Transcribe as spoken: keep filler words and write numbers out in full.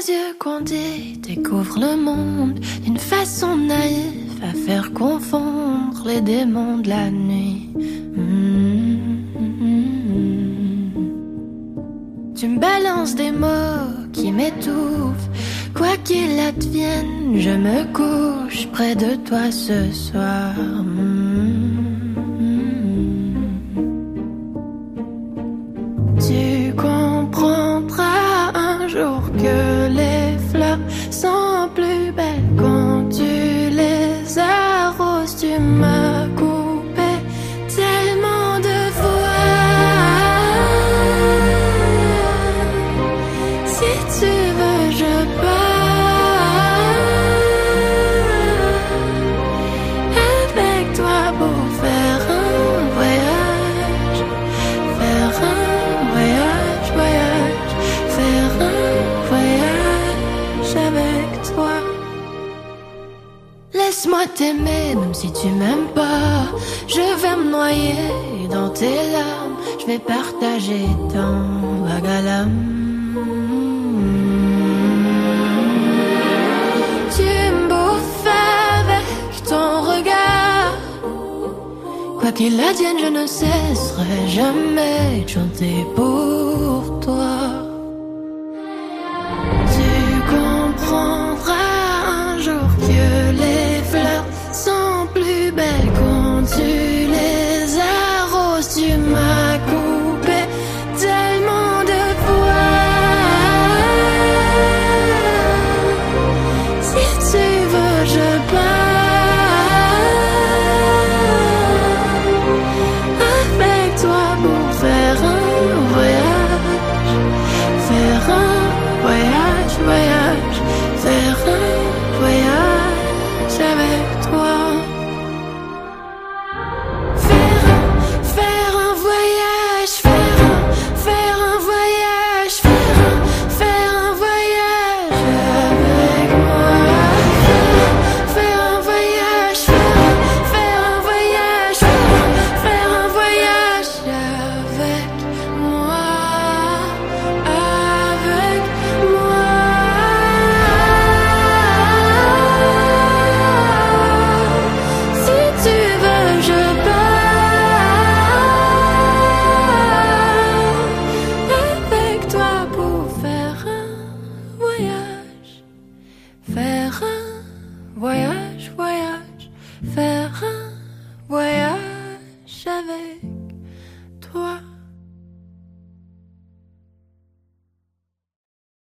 yeux qu'on dit découvre le monde d'une façon naïve à faire confondre les démons de la nuit. Mmh. Tu me balances des mots qui m'étouffent. Quoi qu'il advienne, je me couche près de toi ce soir. Mmh. Tu comprendras un jour que les fleurs sont plus belles quand tu les arroses. Tu m'as coupé tellement de fois. Si tu veux, je pars avec toi pour faire un voyage, faire un voyage, voyage, faire un voyage avec toi. Laisse-moi t'aimer même si tu m'aimes pas. Je vais me noyer dans tes larmes. Je vais partager ton vague à l'âme. Tu me bouffes avec ton regard. Quoi qu'il advienne, je ne cesserai jamais de chanter pour toi.